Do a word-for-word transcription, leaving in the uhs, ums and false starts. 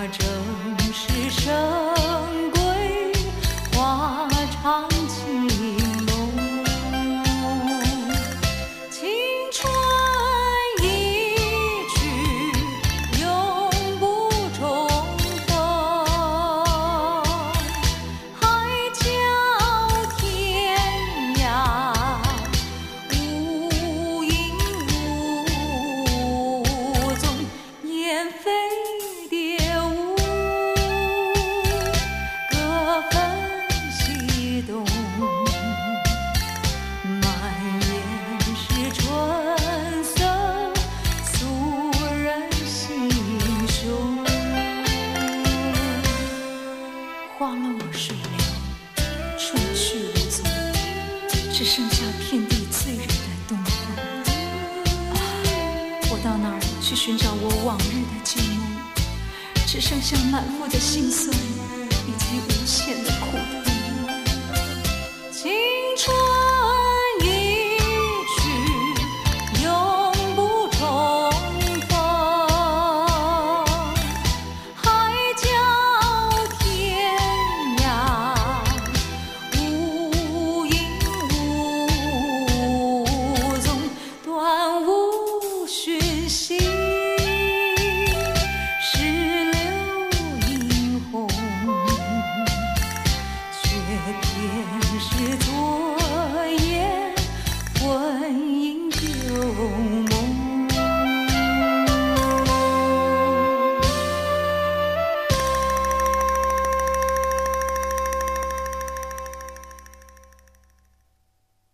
正是深闺花长情浓，青春一去永不重逢，海角天涯无影无踪，雁飞蝶舞，各分西东，满眼是春色诉人心胸。花落水流，春去无踪，只剩下天地醉人的东风。啊，我到哪儿去寻找我往日的旧梦？只剩下满腹的心酸以及无限的